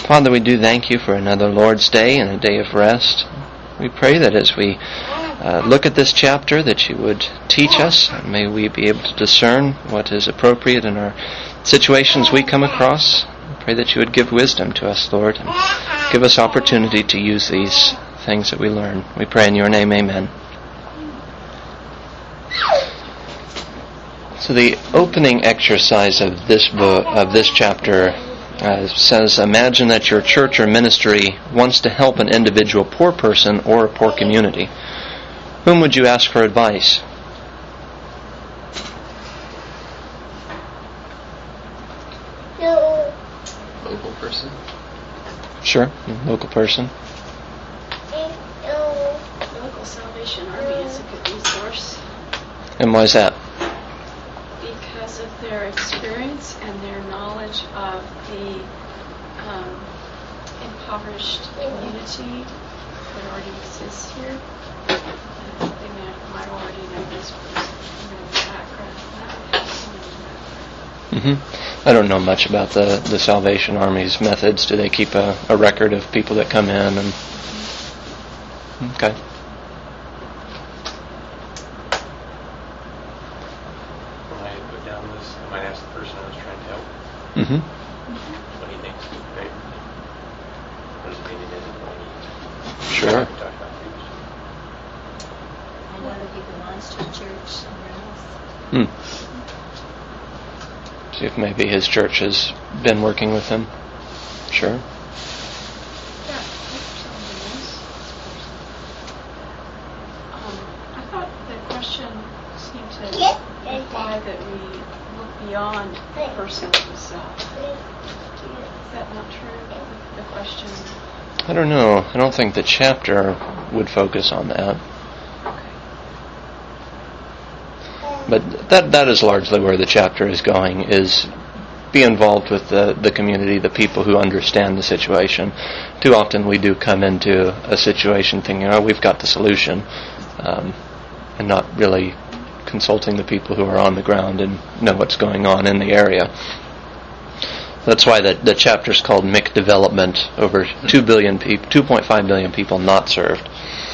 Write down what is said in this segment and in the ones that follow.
Father, we do thank you for another Lord's Day and a day of rest. We pray that as we look at this chapter, that you would teach us, and may we be able to discern what is appropriate in our situations we come across. We pray that you would give wisdom to us, Lord, and give us opportunity to use these things that we learn. We pray in your name, amen. So the opening exercise of this book, of this chapter, says, imagine that your church or ministry wants to help an individual poor person or a poor community. Whom would you ask for advice? Local person. Sure, local person. Local Salvation Army is a good resource. And why is that? Because of their experience and their knowledge of the impoverished community that already exists here. They might already know this person, the background. I don't know much about the Salvation Army's methods. Do they keep a record of people that come in? And okay. When I put down this, I might ask the person I was trying to help. What he thinks is great. What does it mean it isn't what he Sure. talked about previously. And whether he belongs to a church somewhere else. See if maybe his church has been working with him. Sure. Yeah, I thought the question seemed to imply that we look beyond the person himself. Is that not true? The question. I don't know. I don't think the chapter would focus on that. But that is largely where the chapter is going, is be involved with the community, the people who understand the situation. Too often we do come into a situation thinking, oh, we've got the solution, and not really consulting the people who are on the ground and know what's going on in the area. That's why the chapter is called MIC Development, over 2.5 billion people not served.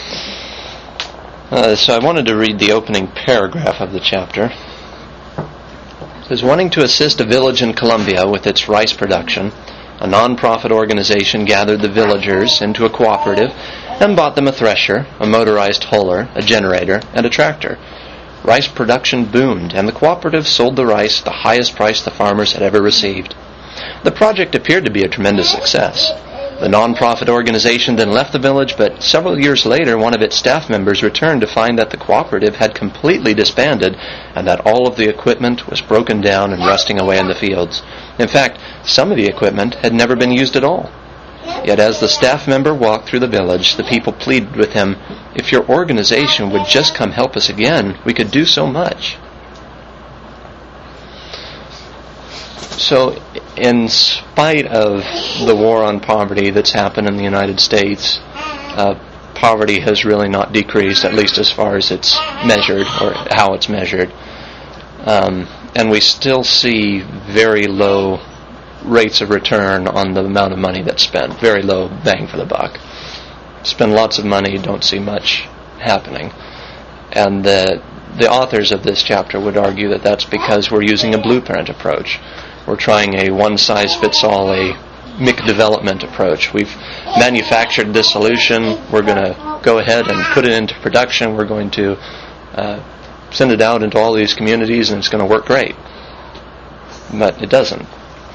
So I wanted to read the opening paragraph of the chapter. It says, wanting to assist a village in Colombia with its rice production, a non-profit organization gathered the villagers into a cooperative and bought them a thresher, a motorized huller, a generator, and a tractor. Rice production boomed, and the cooperative sold the rice at the highest price the farmers had ever received. The project appeared to be a tremendous success. The non-profit organization then left the village, but several years later one of its staff members returned to find that the cooperative had completely disbanded and that all of the equipment was broken down and rusting away in the fields. In fact, some of the equipment had never been used at all. Yet as the staff member walked through the village, the people pleaded with him, if your organization would just come help us again, we could do so much. So, in spite of the war on poverty that's happened in the United States, poverty has really not decreased, at least as far as it's measured, or how it's measured. And we still see very low rates of return on the amount of money that's spent. Very low bang for the buck. Spend lots of money, don't see much happening. And the authors of this chapter would argue that that's because we're using a blueprint approach. We're trying a one-size-fits-all, a MIC development approach. We've manufactured this solution. We're going to go ahead and put it into production. We're going to send it out into all these communities, and it's going to work great. But it doesn't.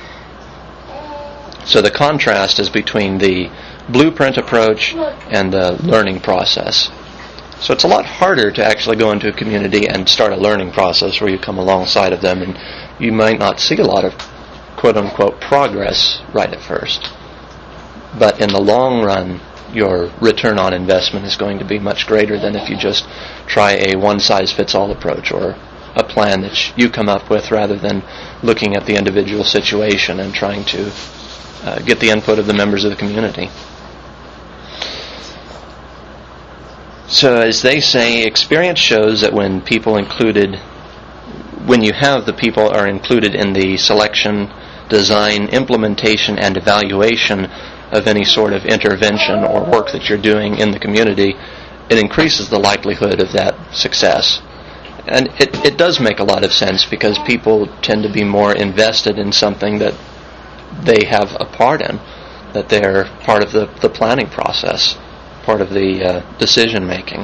So the contrast is between the blueprint approach and the learning process. So it's a lot harder to actually go into a community and start a learning process where you come alongside of them, and you might not see a lot of quote-unquote progress right at first. But in the long run, your return on investment is going to be much greater than if you just try a one-size-fits-all approach or a plan that you come up with rather than looking at the individual situation and trying to get the input of the members of the community. So as they say, experience shows that when you have the people are included in the selection, design, implementation, and evaluation of any sort of intervention or work that you're doing in the community, it increases the likelihood of that success. And it does make a lot of sense because people tend to be more invested in something that they have a part in, that they're part of the planning process, part of the decision making.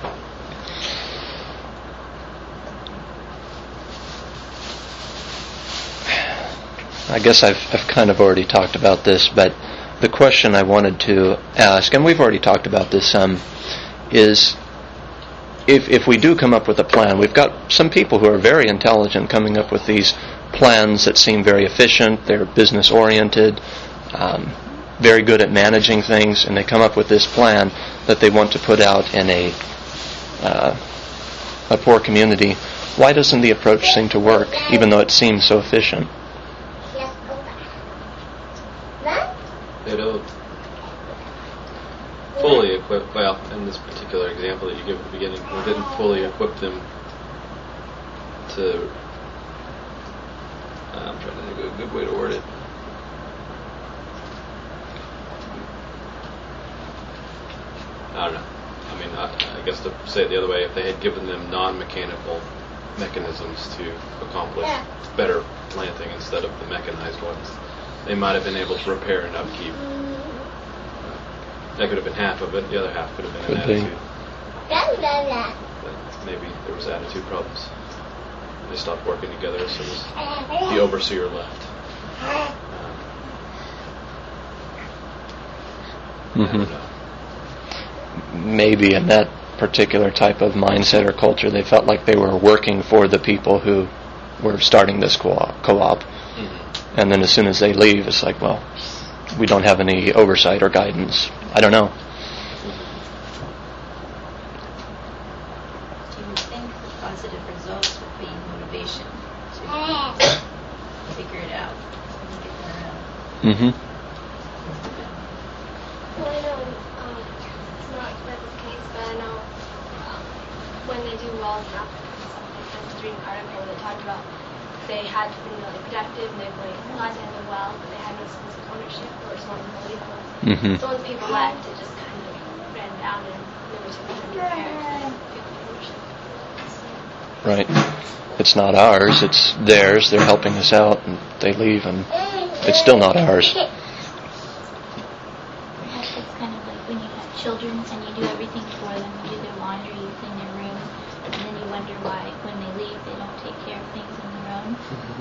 I guess I've kind of already talked about this, but the question I wanted to ask, and we've already talked about this some, is if we do come up with a plan, we've got some people who are very intelligent coming up with these plans that seem very efficient, they're business oriented, very good at managing things, and they come up with this plan that they want to put out in a poor community. Why doesn't the approach seem to work, even though it seems so efficient? They don't fully equip, well, in this particular example that you give at the beginning, we didn't fully equip them to, I'm trying to think of a good way to word it. I don't know. I mean, I guess to say it the other way, if they had given them non-mechanical mechanisms to accomplish better planting instead of the mechanized ones, they might have been able to repair and upkeep. That could have been half of it. The other half could have been an attitude. But maybe there was attitude problems. They stopped working together as soon as the overseer left. I don't know. Maybe in that particular type of mindset or culture, they felt like they were working for the people who were starting this co-op. And then as soon as they leave, it's like, well, we don't have any oversight or guidance. I don't know. Do you think the positive results would be motivation to figure it out and get their own? Mm-hmm. Well, I know it's not quite the case, but I know when they do well enough, I was reading an article that talked about they had been really productive and they were realizing they did well, but they had no sense of ownership or just wanted to leave them. Mm-hmm. So once people left, it just kind of ran down and there was some new parents and they didn't feel ownership. Right. It's not ours, it's theirs. They're helping us out, and they leave, and it's still not ours. It's kind of like when you have children and you do everything for them. You do their laundry, you clean their room, and then you wonder why when they leave they don't take care of things on their own.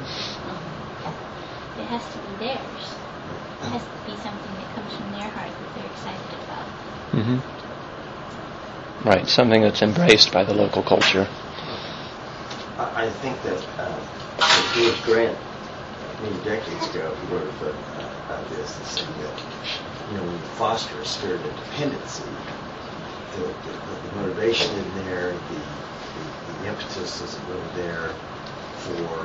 It has to be theirs. It has to be something that comes from their heart that they're excited about. Mm-hmm. Right, something that's embraced by the local culture. I think that George Grant, many decades ago, he wrote a book about this and said that, when you foster a spirit of dependency, the motivation in there, the impetus isn't really there for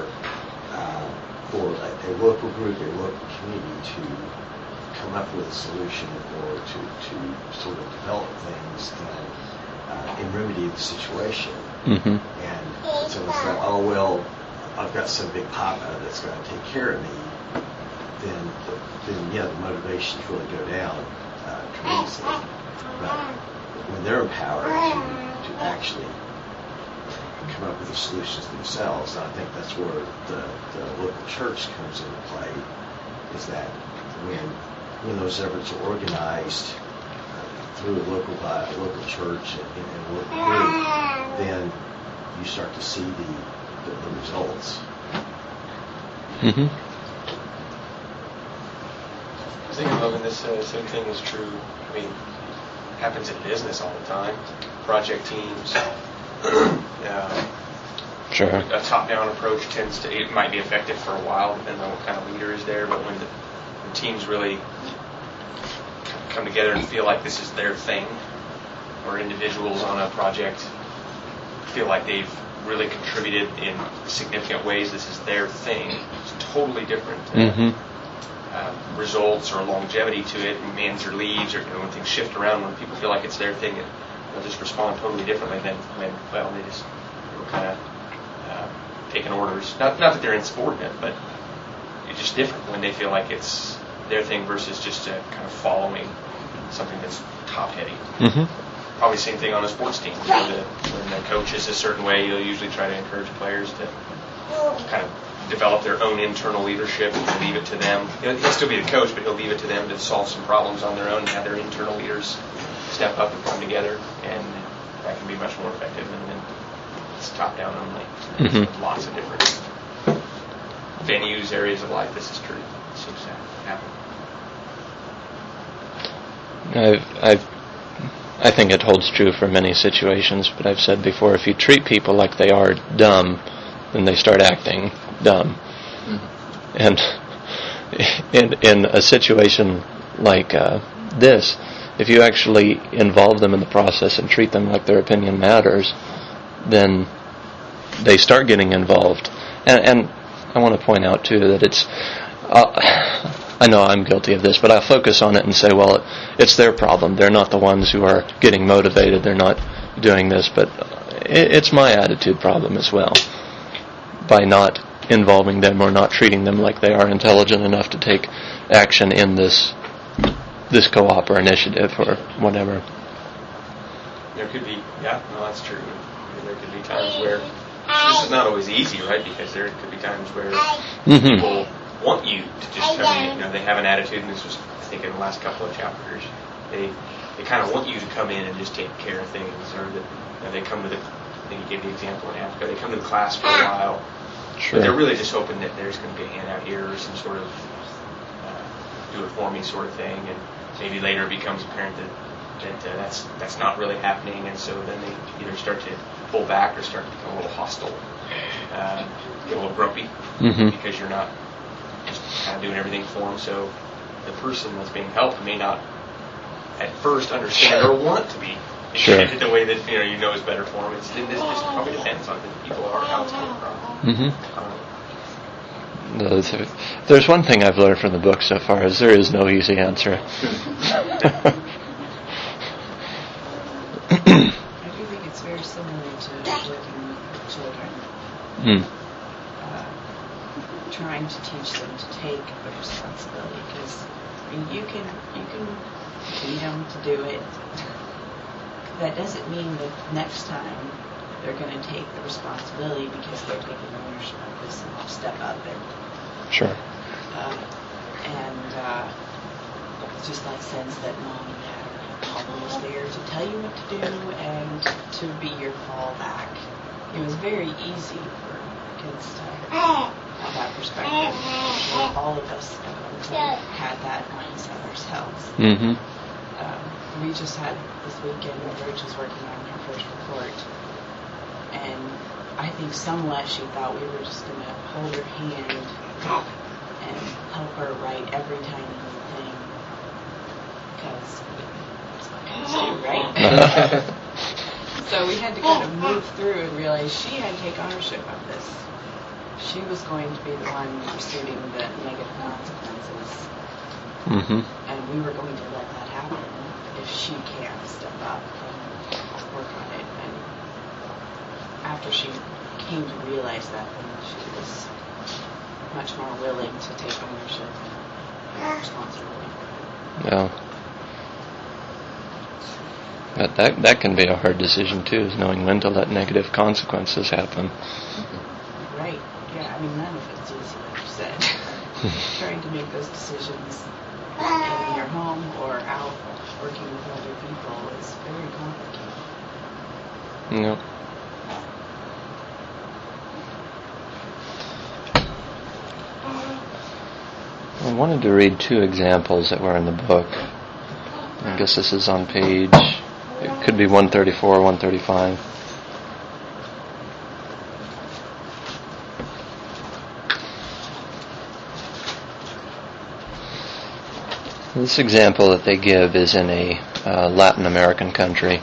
a local group, a local community to come up with a solution or to sort of develop things and remedy the situation. Mm-hmm. And so it's like, oh, well, I've got some big papa that's going to take care of me, then the motivations really go down tremendously. But when they're empowered to actually come up with the solutions themselves, and I think that's where the local church comes into play, is that when those efforts are organized through a local church and a local group, then you start to see the results. Mm-hmm. I was thinking, Logan, this same thing is true. I mean, it happens in business all the time. Project teams. Sure. A top-down approach it might be effective for a while, depending on what kind of leader is there. But when teams really come together and feel like this is their thing, or individuals on a project feel like they've really contributed in significant ways, this is their thing. It's totally different. Results or longevity to it, manager leaves, or when things shift around, when people feel like it's their thing, they'll just respond totally differently than when, they just were kind of taking orders. Not that they're insubordinate, but just different when they feel like it's their thing versus just kind of following something that's top-heavy. Mm-hmm. Probably same thing on a sports team. When the coach is a certain way, you'll usually try to encourage players to kind of develop their own internal leadership and leave it to them. He'll still be the coach, but he'll leave it to them to solve some problems on their own and have their internal leaders step up and come together, and that can be much more effective than when it's top-down only. Mm-hmm. Lots of different venues, areas of life, this is true. It seems to happen. I think it holds true for many situations, but I've said before, if you treat people like they are dumb, then they start acting dumb. Mm-hmm. And in a situation like this, if you actually involve them in the process and treat them like their opinion matters, then they start getting involved. And I want to point out, too, that it's... I know I'm guilty of this, but I'll focus on it and say, well, it's their problem. They're not the ones who are getting motivated. They're not doing this, but it's my attitude problem as well. By not involving them or not treating them like they are intelligent enough to take action in this co-op or initiative or whatever. There could be, that's true. There could be times where this is not always easy, right? Because there could be times where people want you to just come in. They have an attitude, and this was, I think, in the last couple of chapters. They kind of want you to come in and just take care of things, or that they come to the. I think you gave the example in Africa. They come to the class for a while. Sure. But they're really just hoping that there's going to be a handout here or some sort of do it for me sort of thing, and maybe later it becomes apparent that that's not really happening, and so then they either start to pull back or start to become a little hostile, get a little grumpy because you're not just kind of doing everything for them. So the person that's being helped may not at first understand or want to be treated the way that you know is better for them. This just probably depends on who the people are, how it's coming from. There's one thing I've learned from the book so far is there is no easy answer. I do think it's very similar to working with children. Trying to teach them to take the responsibility, because you can beat them to do it. That doesn't mean that next time they're going to take the responsibility because they're taking ownership of this and they'll step out there. Sure. It's just like sense that mom and dad are always there to tell you what to do and to be your fallback. It was very easy for kids to have that perspective. All of us had that mindset ourselves. Mm-hmm. We just had this weekend where Rach was working on her first report, and I think somewhat she thought we were just going to hold her hand and help her write every tiny little thing, because that's what kids do, right? So we had to kind of move through and realize she had to take ownership of this. She was going to be the one receiving the negative consequences, and we were going to let that happen if she can't step up and work on it. And after she came to realize that, then she was much more willing to take ownership and responsibility. Yeah. But that can be a hard decision too, is knowing when to let negative consequences happen. Right. Yeah, I mean, none of it's easy, like you said. Trying to make those decisions in your home or out working with other people is very complicated. Yep. I wanted to read two examples that were in the book. I guess this is on page, it could be 134 or 135. This example that they give is in a Latin American country.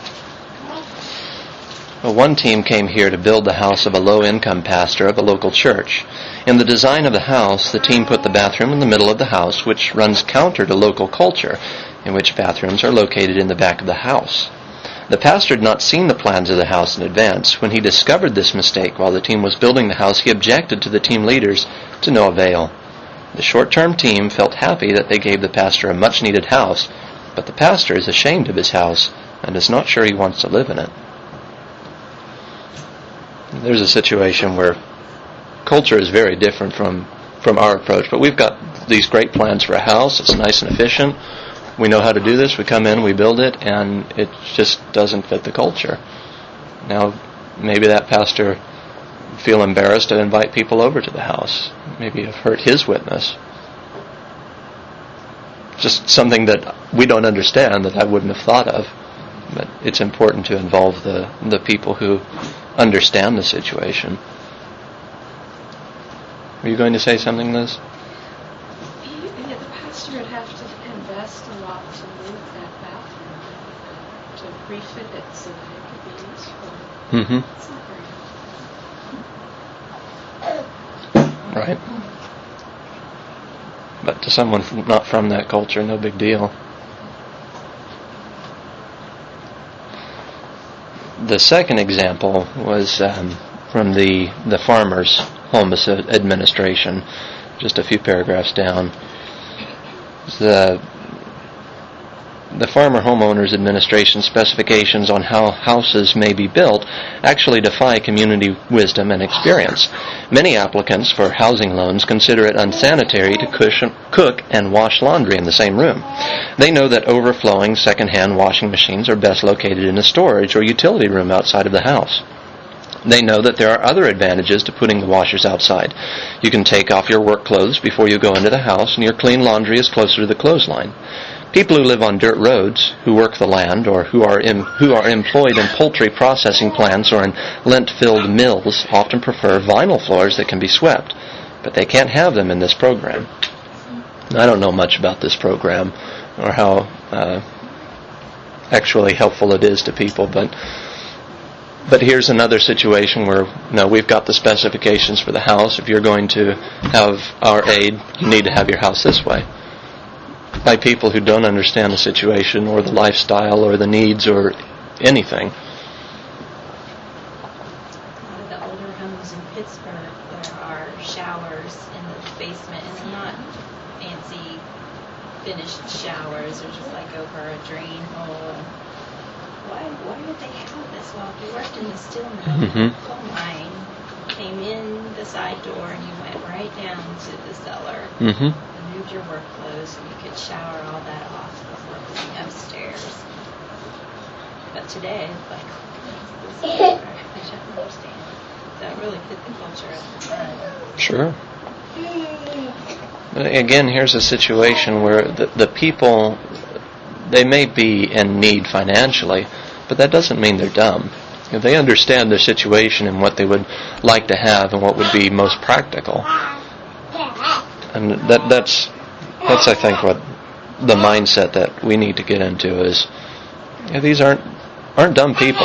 One team came here to build the house of a low-income pastor of a local church. In the design of the house, the team put the bathroom in the middle of the house, which runs counter to local culture, in which bathrooms are located in the back of the house. The pastor had not seen the plans of the house in advance. When he discovered this mistake while the team was building the house, he objected to the team leaders to no avail. The short-term team felt happy that they gave the pastor a much-needed house, but the pastor is ashamed of his house and is not sure he wants to live in it. There's a situation where culture is very different from our approach, but we've got these great plans for a house. It's nice and efficient. We know how to do this. We come in, we build it, and it just doesn't fit the culture. Now, maybe that pastor feel embarrassed to invite people over to the house. Maybe have hurt his witness. Just something that we don't understand, that I wouldn't have thought of. But it's important to involve the people who understand the situation. Are you going to say something, Liz? Yeah, the pastor would have to invest a lot to move that bathroom, to refit it so that it could be useful. Mm-hmm. It's not very Right. But to someone not from that culture, no big deal. The second example was from the Farmers Homeless Administration, just a few paragraphs down. The Farmer Homeowners Administration specifications on how houses may be built actually defy community wisdom and experience. Many applicants for housing loans consider it unsanitary to cook and wash laundry in the same room. They know that overflowing second-hand washing machines are best located in a storage or utility room outside of the house. They know that there are other advantages to putting the washers outside. You can take off your work clothes before you go into the house, and your clean laundry is closer to the clothesline. People who live on dirt roads, who work the land, or who are employed in poultry processing plants or in lint-filled mills often prefer vinyl floors that can be swept, but they can't have them in this program. I don't know much about this program or how actually helpful it is to people, but here's another situation where, we've got the specifications for the house. If you're going to have our aid, you need to have your house this way. By people who don't understand the situation or the lifestyle or the needs or anything. One of the older homes in Pittsburgh, there are showers in the basement, and they're not fancy finished showers. They're just like over a drain hole. Why did they have this? Well, if you worked in the steel mill, coal mine, came in the side door and you went right down to the cellar. Mm-hmm. Moved your work clothes and you could shower all that off before going upstairs. But today, it's like, this is I don't understand. That really fit the culture at the time. Sure. But again, here's a situation where the people, they may be in need financially, but that doesn't mean they're dumb. They understand their situation and what they would like to have and what would be most practical. And that's I think what the mindset that we need to get into is, these aren't dumb people.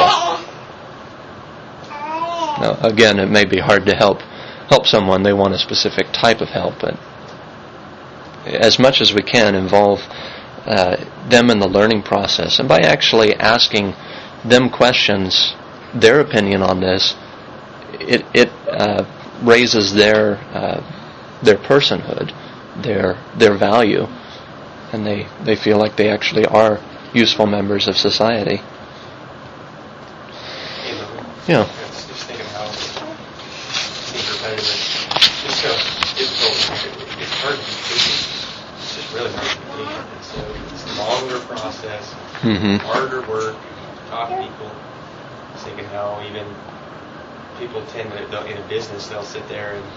Now, again, it may be hard to help someone. They want a specific type of help, but as much as we can, involve them in the learning process, and by actually asking them questions, their opinion on this, it raises their personhood, their value, and they feel like they actually are useful members of society. Yeah. Just thinking how things are better than just so difficult. It's hard to be patient. It's just really hard to be patient. And so it's a longer process, harder work, talk to people. Just thinking how even people tend to, in a business, they'll sit there and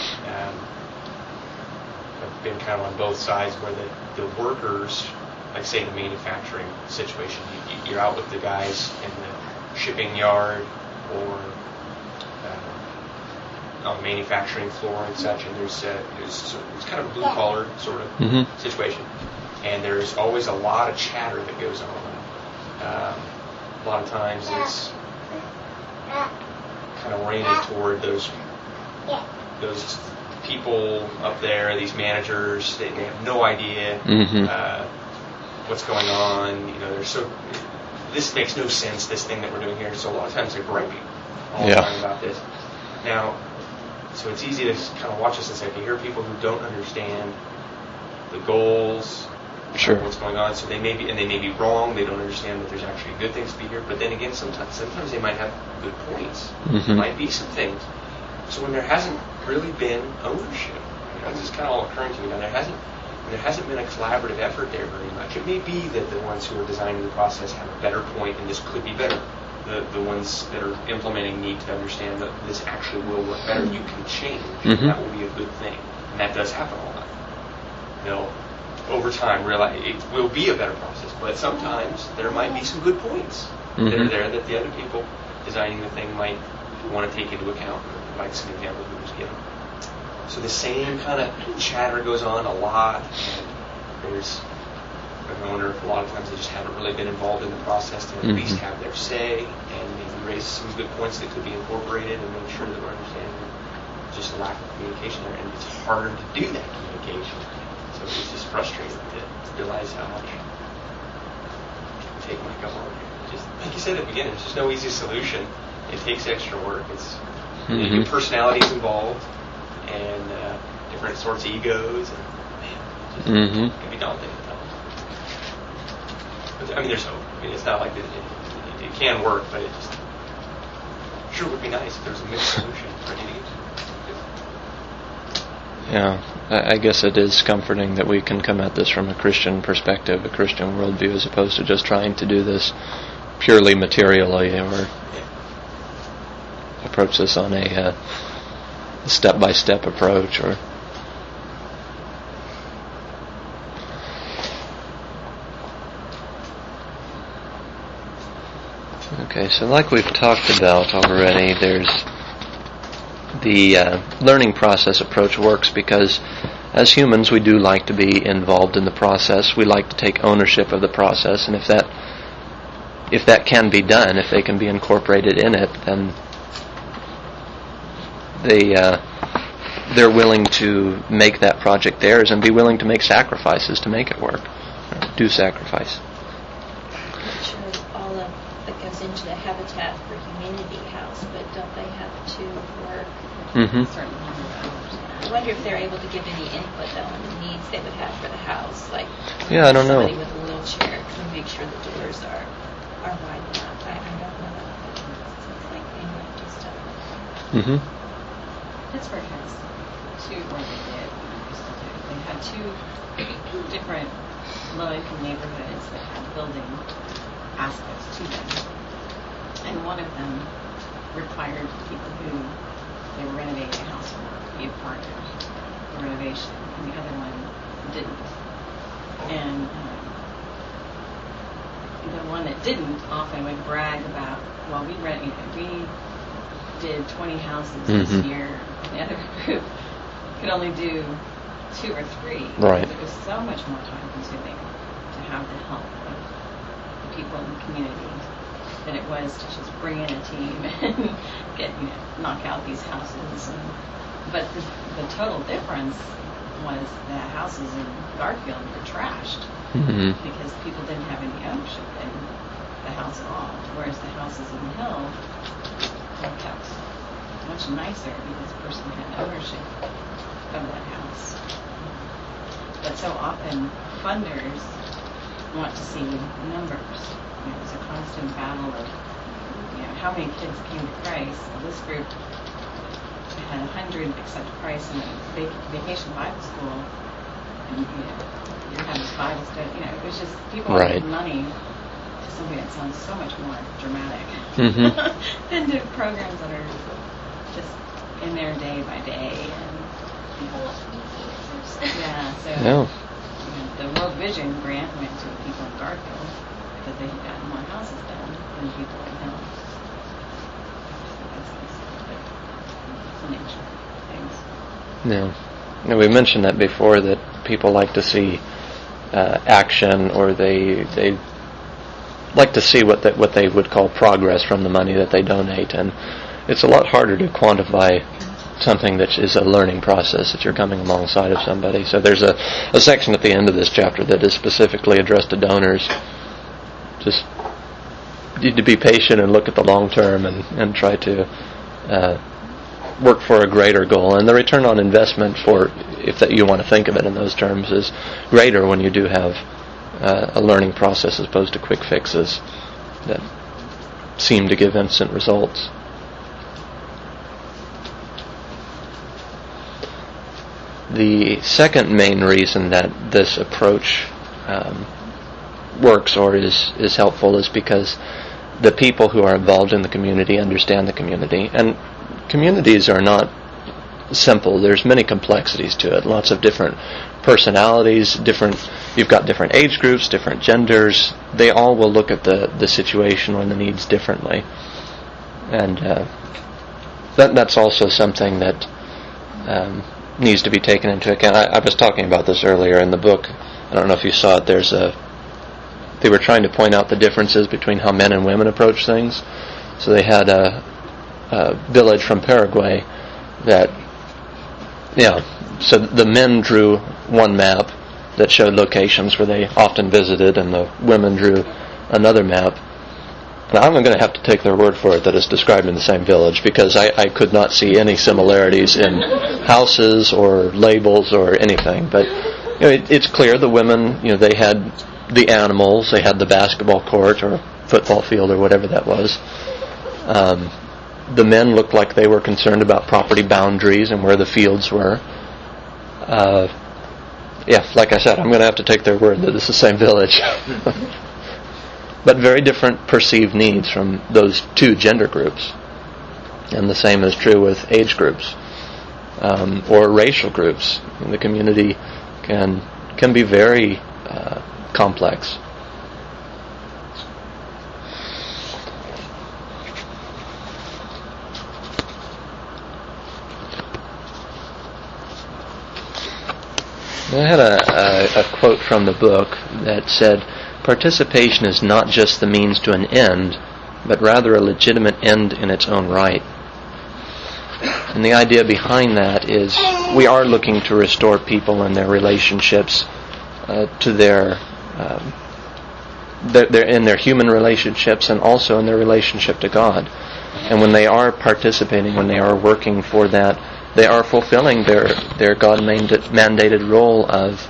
I've been kind of on both sides where the workers, like say in the manufacturing situation, you're out with the guys in the shipping yard or on the manufacturing floor and such, and it's kind of a blue-collar sort of situation. And there's always a lot of chatter that goes on. A lot of times it's kind of oriented toward those people up there, these managers. They have no idea what's going on. This makes no sense, this thing that we're doing here. So a lot of times they're griping all the time about this. Now, So it's easy to kind of watch this and say, okay, here are people who don't understand the goals, Sure. what's going on. So they may be wrong. They don't understand that there's actually good things to be here. But then again, sometimes they might have good points. There might be some things. So when there hasn't really been ownership, this is kind of all occurring to me now. There hasn't been a collaborative effort there very much. It may be that the ones who are designing the process have a better point, and this could be better. The ones that are implementing need to understand that this actually will work better. You can change. And that will be a good thing. And that does happen all the time. They'll, over time, realize it will be a better process. But sometimes there might be some good points that are there that the other people designing the thing might want to take into account, like some examples we just given. So the same kind of chatter goes on a lot. And there's an owner, a lot of times they just haven't really been involved in the process to at least have their say and maybe raise some good points that could be incorporated and make sure that we're understanding just a lack of communication there. And it's harder to do that communication. So it's just frustrating to realize how much take might go on. Just like you said at the beginning, there's just no easy solution. It takes extra work. It's new personalities involved and different sorts of egos. And man, it can be daunting at times. But, I mean, there's hope. I mean, it's not like it can work, but it just sure would be nice if there was a mixed solution for any of Yeah, I guess it is comforting that we can come at this from a Christian perspective, a Christian worldview, as opposed to just trying to do this purely materially or approach this on a step-by-step approach. Or okay, so like we've talked about already, there's the learning process approach works because as humans we do like to be involved in the process. We like to take ownership of the process, and if that can be done, if they can be incorporated in it, then they're willing to make that project theirs and be willing to make sacrifices to make it work. Do sacrifice. I'm sure all of that goes into the Habitat for Humanity house, but don't they have to work certain number of hours? I wonder if they're able to give any input though on the needs they would have for the house. Like, yeah, I don't know. Somebody with a wheelchair can make sure the doors are wide enough. I don't know. It's like they might do stuff. Pittsburgh has two, or they did, they had two different low-income neighborhoods that had building aspects to them. And one of them required people who they were renovating a house for be a part of the renovation, and the other one didn't. And the one that didn't often would brag about, well, we did 20 houses this year, and the other group could only do 2 or 3. Right. It was so much more time-consuming to have the help of the people in the community than it was to just bring in a team and knock out these houses. But the total difference was the houses in Garfield were trashed because people didn't have any ownership in the house at all, whereas the houses in the hill were kept much nicer because the person had ownership of that house. But so often funders want to see numbers. It's a constant battle of how many kids came to Christ. Well, this group had 100 accept Christ in a vacation Bible school, and you're having Bible study. It was just people wanted money to something that sounds so much more dramatic than to programs that are just in there day by day. And the World Vision grant went to people in Garfield because they had gotten more houses done than people in Hill. Yeah. We mentioned that before, that people like to see action, or they like to see what they would call progress from the money that they donate, and it's a lot harder to quantify something that is a learning process that you're coming alongside of somebody. So there's a section at the end of this chapter that is specifically addressed to donors. Just need to be patient and look at the long term and try to work for a greater goal. And the return on investment for, if that you want to think of it in those terms, is greater when you do have a learning process as opposed to quick fixes that seem to give instant results. The second main reason that this approach works or is helpful is because the people who are involved in the community understand the community. And communities are not simple. There's many complexities to it. Lots of different personalities, you've got different age groups, different genders. They all will look at the situation or the needs differently. And that's also something that needs to be taken into account. I was talking about this earlier in the book. I don't know if you saw it. They were trying to point out the differences between how men and women approach things. So they had a village from Paraguay that, so the men drew one map that showed locations where they often visited, and the women drew another map. Now, I'm going to have to take their word for it that it's described in the same village, because I could not see any similarities in houses or labels or anything. But it's clear the women, they had the animals, they had the basketball court or football field or whatever that was. The men looked like they were concerned about property boundaries and where the fields were. Like I said, I'm going to have to take their word that it's the same village. But very different perceived needs from those two gender groups. And the same is true with age groups or racial groups. The community can be very complex. I had a quote from the book that said, "Participation is not just the means to an end, but rather a legitimate end in its own right." And the idea behind that is we are looking to restore people and their relationships to in their human relationships and also in their relationship to God. And when they are participating, when they are working for that, they are fulfilling their God-mandated role of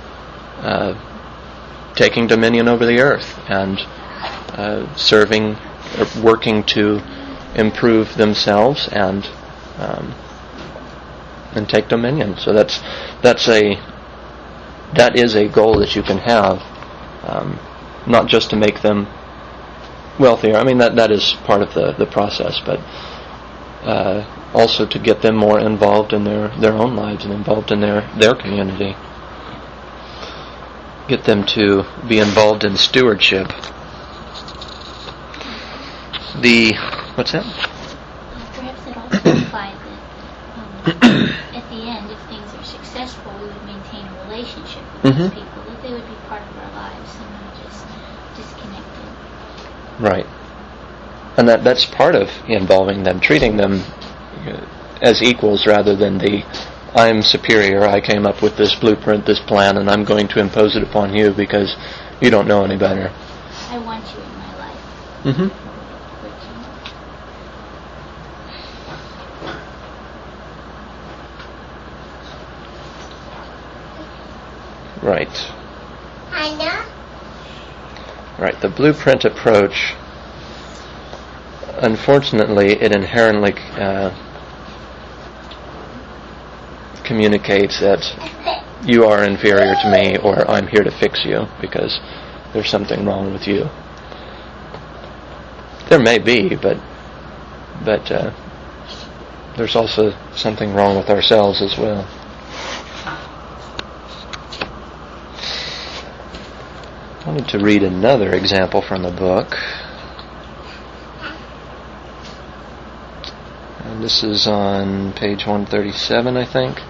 taking dominion over the earth and serving, or working to improve themselves and take dominion. So that is a goal that you can have, not just to make them wealthier. I mean that is part of the process, but also to get them more involved in their own lives and involved in their community. Get them to be involved in stewardship. What's that? Perhaps it also implies that at the end, if things are successful, we would maintain a relationship with those people, that they would be part of our lives and not just disconnected. Right. And that's part of involving them, treating them as equals rather than I'm superior, I came up with this blueprint, this plan, and I'm going to impose it upon you because you don't know any better. I want you in my life. Mm-hmm. Right. Right, the blueprint approach, unfortunately, it inherently communicates that you are inferior to me, or I'm here to fix you because there's something wrong with you. There may be, but there's also something wrong with ourselves as well. I wanted to read another example from the book. And this is on page 137, I think.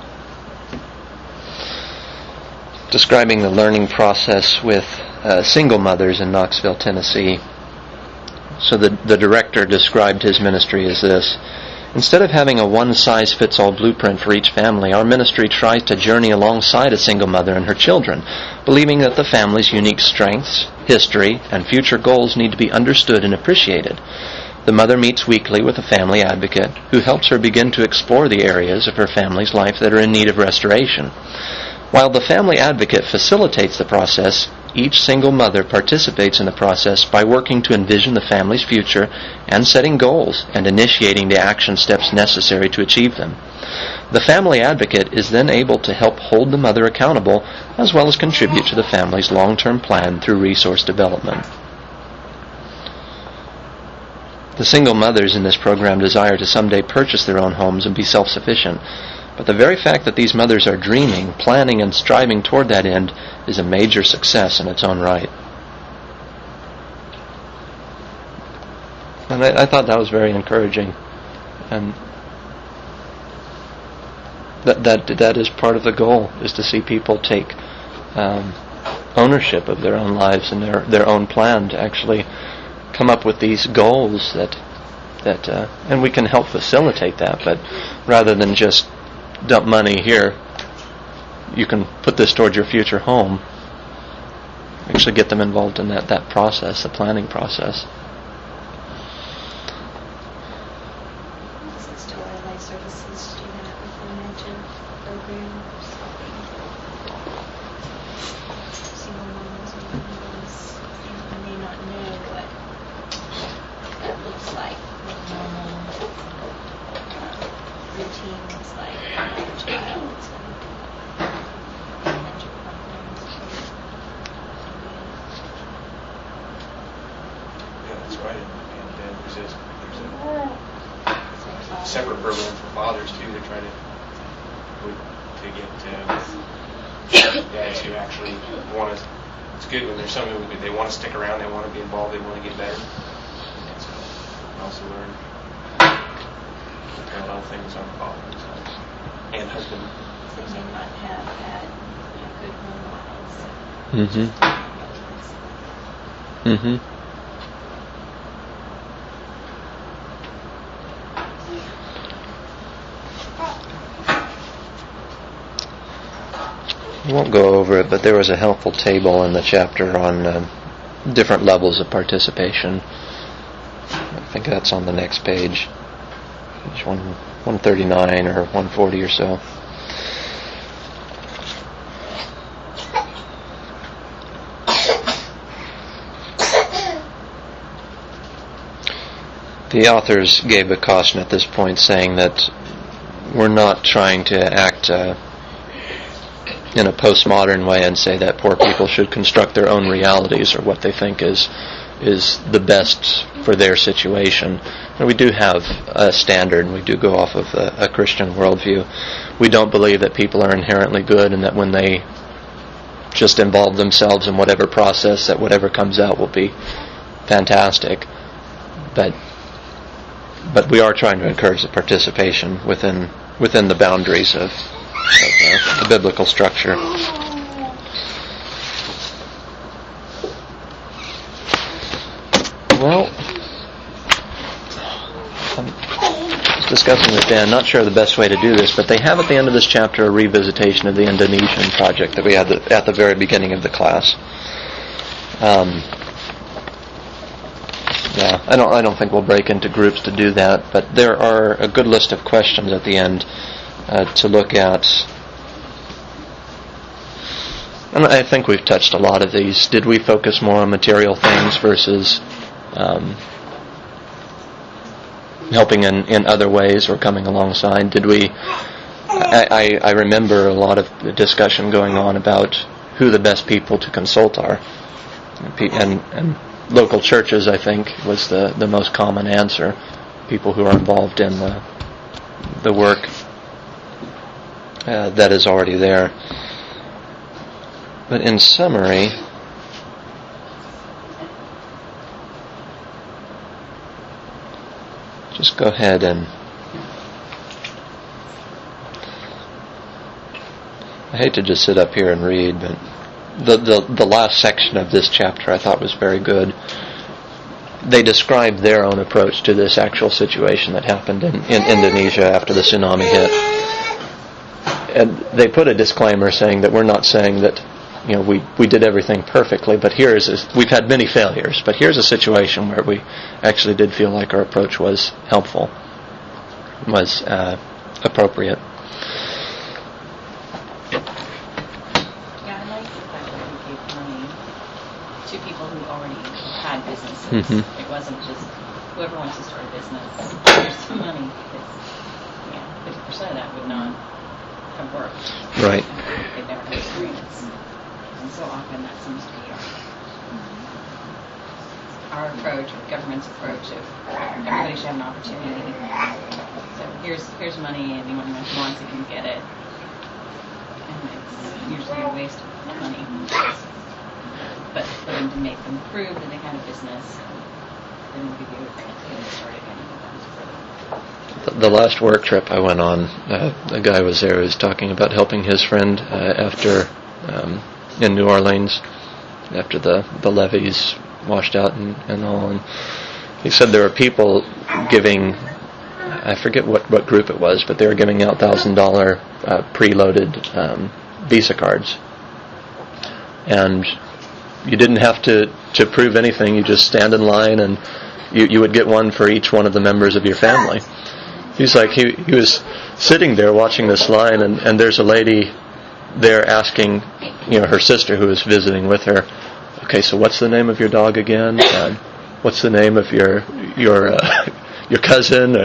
Describing the learning process with single mothers in Knoxville, Tennessee. So the director described his ministry as this: instead of having a one-size-fits-all blueprint for each family, our ministry tries to journey alongside a single mother and her children, believing that the family's unique strengths, history, and future goals need to be understood and appreciated. The mother meets weekly with a family advocate who helps her begin to explore the areas of her family's life that are in need of restoration. While the family advocate facilitates the process, each single mother participates in the process by working to envision the family's future and setting goals and initiating the action steps necessary to achieve them. The family advocate is then able to help hold the mother accountable as well as contribute to the family's long-term plan through resource development. The single mothers in this program desire to someday purchase their own homes and be self-sufficient. But the very fact that these mothers are dreaming, planning, and striving toward that end is a major success in its own right. And I thought that was very encouraging. And that is part of the goal, is to see people take ownership of their own lives and their own plan, to actually come up with these goals that and we can help facilitate that, but rather than just dump money here, you can put this towards your future home. Actually get them involved in that process, the planning process. Does Still Life Services do that with the mentored programs? Single moms and moms may not know what that looks like, what normal routine looks like for a child. Mentor programs. Yeah, that's right. And there's a separate program for fathers too. They're trying to get dads who actually want to. It's good when there's some who they want to stick around, they want to be involved, they want to get better. And so you also learn parallel things on the father side and husband. They may not have had good role models. I won't go over it, but there was a helpful table in the chapter on different levels of participation. I think that's on the next page. Page 139 or 140 or so. The authors gave a caution at this point, saying that we're not trying to act in a postmodern way and say that poor people should construct their own realities or what they think is the best for their situation. And we do have a standard, and we do go off of a Christian worldview. We don't believe that people are inherently good and that when they just involve themselves in whatever process, that whatever comes out will be fantastic. But we are trying to encourage the participation within the boundaries of the biblical structure. Well, I was discussing with Dan, not sure the best way to do this, but they have at the end of this chapter a revisitation of the Indonesian project that we had at the very beginning of the class. Yeah, I don't think we'll break into groups to do that, but there are a good list of questions at the end to look at. And I think we've touched a lot of these. Did we focus more on material things versus helping in other ways or coming alongside? Did we? I remember a lot of discussion going on about who the best people to consult are, and local churches, I think, was the most common answer. People who are involved in the work that is already there. But in summary, just go ahead and I hate to just sit up here and read, but the last section of this chapter I thought was very good. They described their own approach to this actual situation that happened in Indonesia after the tsunami hit. And they put a disclaimer saying that we're not saying that we did everything perfectly, but we've had many failures, but here's a situation where we actually did feel like our approach was helpful, was appropriate. Yeah, I like the fact that we gave money to people who already had businesses. Mm-hmm. It wasn't just whoever wants to start a business, here's some money, because 50% of that would not have worked. Right. They've never had experience. And so often that seems to be our approach, or government's approach of everybody should have an opportunity. So here's money, and anyone who wants it can get it. And it's usually a waste of money. But for them to make them prove that they had a business, then we'll give you a grant to get it started again. The last work trip I went on, a guy was there who was talking about helping his friend after in New Orleans, after the levees washed out and all. And he said there were people giving, I forget what group it was, but they were giving out $1,000 preloaded Visa cards. And you didn't have to prove anything. You just stand in line, and you would get one for each one of the members of your family. He's like, he was sitting there watching this line, and there's a lady there asking, her sister who was visiting with her, okay, so what's the name of your dog again? And what's the name of your cousin?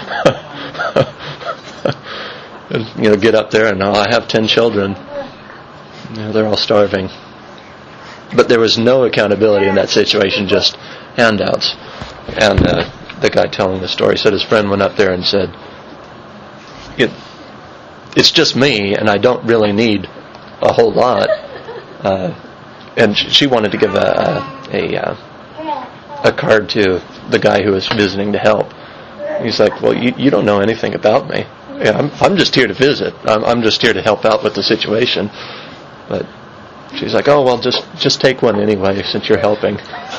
And get up there, and I have 10 children. They're all starving. But there was no accountability in that situation, just handouts. And the guy telling the story said his friend went up there and said, it's just me, and I don't really need a whole lot. And she wanted to give a card to the guy who was visiting to help. He's like, well, you don't know anything about me. Yeah, I'm just here to visit. I'm just here to help out with the situation. But she's like, oh, well, just take one anyway, since you're helping.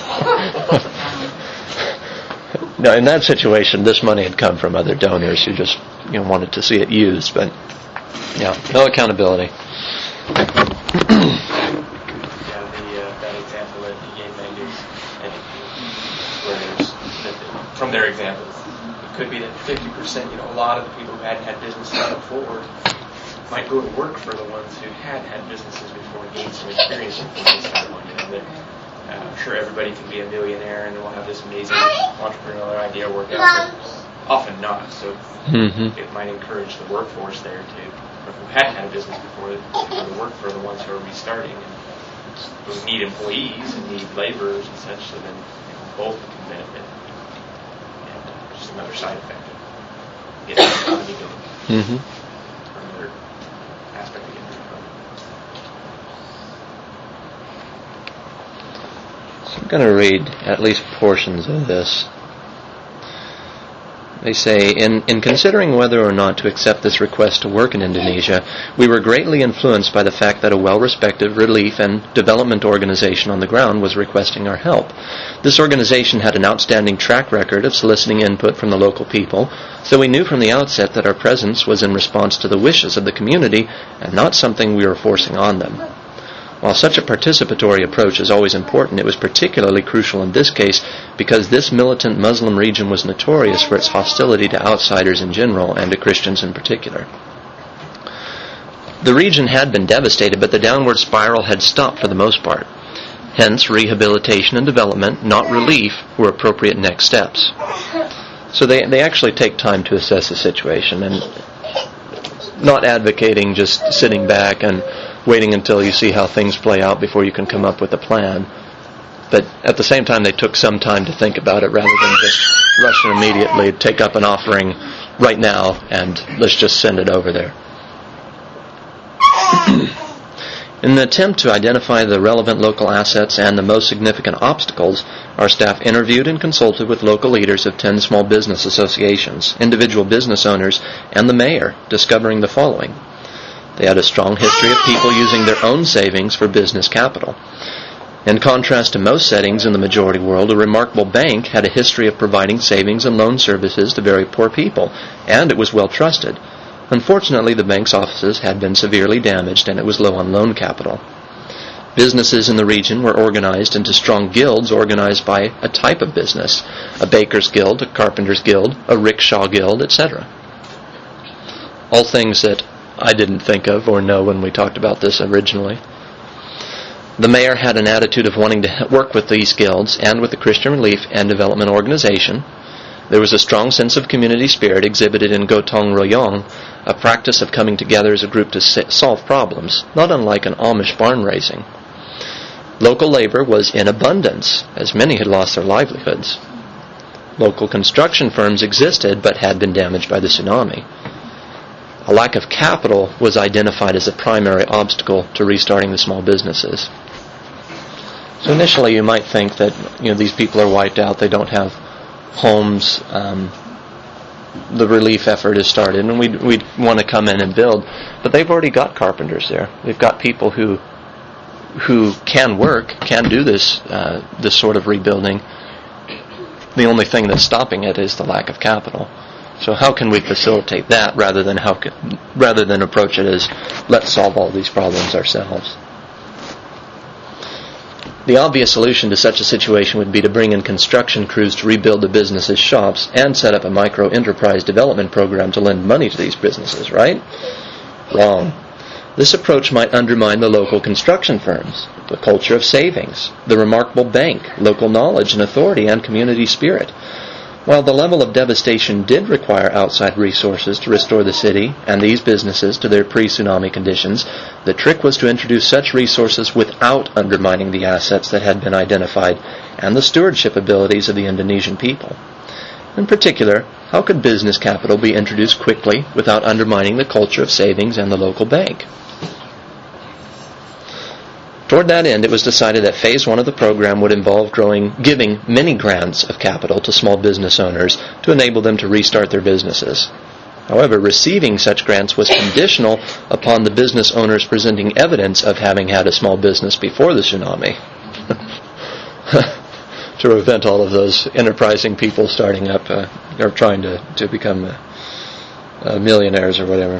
Now, in that situation, this money had come from other donors who just wanted to see it used, but no accountability. That example that you gave, Meg, is from their examples, it could be that 50%, a lot of the people who hadn't had businesses before might go to work for the ones who had businesses before and gain some experience before they start one. I'm sure everybody can be a millionaire and will have this amazing entrepreneurial idea work out, but often not. So it might encourage the workforce there who hadn't had a business before, to go to work for the ones who are restarting and who need employees and need laborers and such, so then both can benefit. And just another side effect of getting the economy going. Or another aspect of getting the economy. So I'm going to read at least portions of this. They say, in considering whether or not to accept this request to work in Indonesia, we were greatly influenced by the fact that a well-respected relief and development organization on the ground was requesting our help. This organization had an outstanding track record of soliciting input from the local people, so we knew from the outset that our presence was in response to the wishes of the community and not something we were forcing on them. While such a participatory approach is always important, it was particularly crucial in this case because this militant Muslim region was notorious for its hostility to outsiders in general and to Christians in particular. The region had been devastated, but the downward spiral had stopped for the most part. Hence, rehabilitation and development, not relief, were appropriate next steps. So they actually take time to assess the situation and not advocating just sitting back and waiting until you see how things play out before you can come up with a plan. But at the same time, they took some time to think about it rather than just rush and immediately take up an offering right now and let's just send it over there. In the attempt to identify the relevant local assets and the most significant obstacles, our staff interviewed and consulted with local leaders of 10 small business associations, individual business owners, and the mayor, discovering the following. They had a strong history of people using their own savings for business capital. In contrast to most settings in the majority world, a remarkable bank had a history of providing savings and loan services to very poor people, and it was well trusted. Unfortunately, the bank's offices had been severely damaged and it was low on loan capital. Businesses in the region were organized into strong guilds organized by a type of business, a baker's guild, a carpenter's guild, a rickshaw guild, etc. All things that I didn't think of or know when we talked about this originally. The mayor had an attitude of wanting to work with these guilds and with the Christian Relief and Development Organization. There was a strong sense of community spirit exhibited in Gotong Royong, a practice of coming together as a group to solve problems, not unlike an Amish barn raising. Local labor was in abundance, as many had lost their livelihoods. Local construction firms existed but had been damaged by the tsunami. A lack of capital was identified as a primary obstacle to restarting the small businesses. So initially you might think that these people are wiped out, they don't have homes, the relief effort is started, and we'd want to come in and build. But they've already got carpenters there. They've got people who can work, can do this sort of rebuilding. The only thing that's stopping it is the lack of capital. So how can we facilitate that rather than approach it as let's solve all these problems ourselves? The obvious solution to such a situation would be to bring in construction crews to rebuild the businesses' shops and set up a micro-enterprise development program to lend money to these businesses, right? Wrong. This approach might undermine the local construction firms, the culture of savings, the remarkable bank, local knowledge and authority, and community spirit. While the level of devastation did require outside resources to restore the city and these businesses to their pre-tsunami conditions, the trick was to introduce such resources without undermining the assets that had been identified and the stewardship abilities of the Indonesian people. In particular, how could business capital be introduced quickly without undermining the culture of savings and the local bank? Toward that end, it was decided that Phase 1 of the program would involve giving many grants of capital to small business owners to enable them to restart their businesses. However, receiving such grants was conditional upon the business owners presenting evidence of having had a small business before the tsunami. To prevent all of those enterprising people starting up or trying to become millionaires or whatever.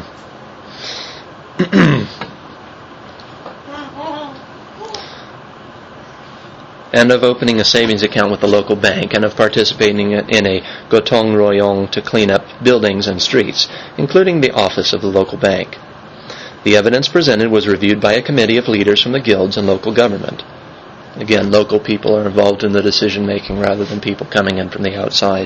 And of opening a savings account with the local bank, and of participating in a Gotong Royong to clean up buildings and streets, including the office of the local bank. The evidence presented was reviewed by a committee of leaders from the guilds and local government. Again, local people are involved in the decision-making rather than people coming in from the outside.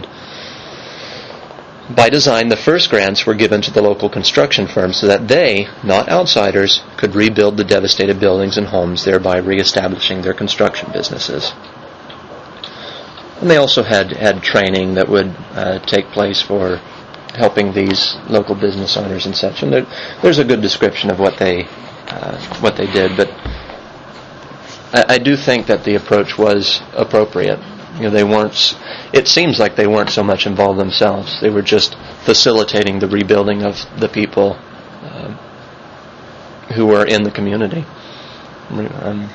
By design, the first grants were given to the local construction firms so that they, not outsiders, could rebuild the devastated buildings and homes, thereby reestablishing their construction businesses. And they also had training that would take place for helping these local business owners and such. And there's a good description of what they did, but I do think that the approach was appropriate. They weren't. It seems like they weren't so much involved themselves. They were just facilitating the rebuilding of the people who were in the community. My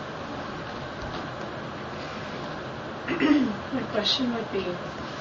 question would be,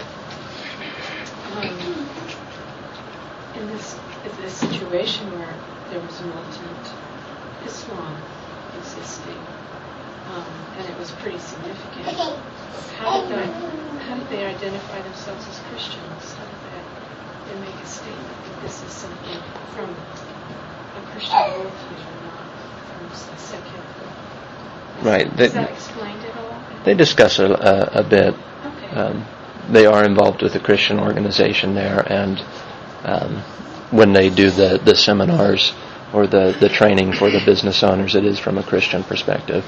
in this situation where there was militant Islam existing, and it was pretty significant. How did they identify themselves as Christians? How did they make a statement that this is something from a Christian worldview and not from a secular? Right. Is that explained at all? They discuss a bit. Okay. They are involved with a Christian organization there, and when they do the seminars or the training for the business owners, it is from a Christian perspective.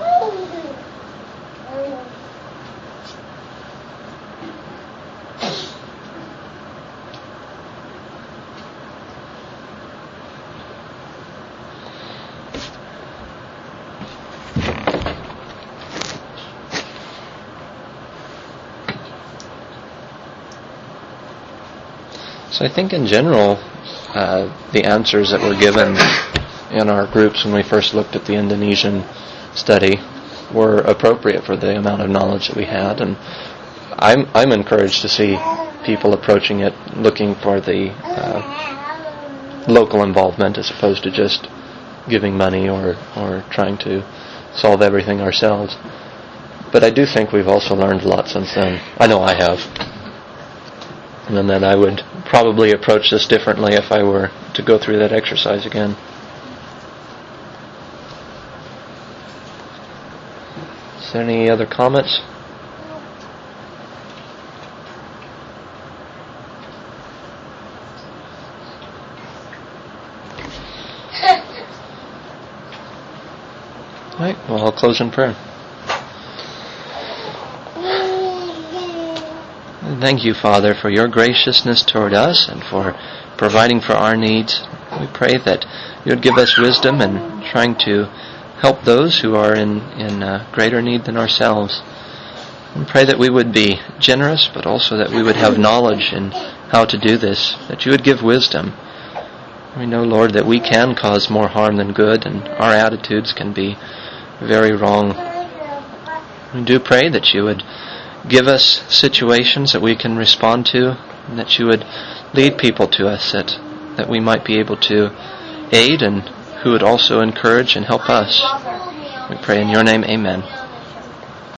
So I think in general, the answers that were given in our groups when we first looked at the Indonesian study were appropriate for the amount of knowledge that we had, and I'm encouraged to see people approaching it looking for the local involvement as opposed to just giving money or trying to solve everything ourselves. But I do think we've also learned a lot since then. I know I have. And that I would probably approach this differently if I were to go through that exercise again. Is there any other comments? All right, well, I'll close in prayer. Thank you, Father, for your graciousness toward us and for providing for our needs. We pray that you would give us wisdom in trying to help those who are in greater need than ourselves. We pray that we would be generous, but also that we would have knowledge in how to do this, that you would give wisdom. We know, Lord, that we can cause more harm than good, and our attitudes can be very wrong. We do pray that you would give us situations that we can respond to, and that you would lead people to us that we might be able to aid and who would also encourage and help us. We pray in your name, amen.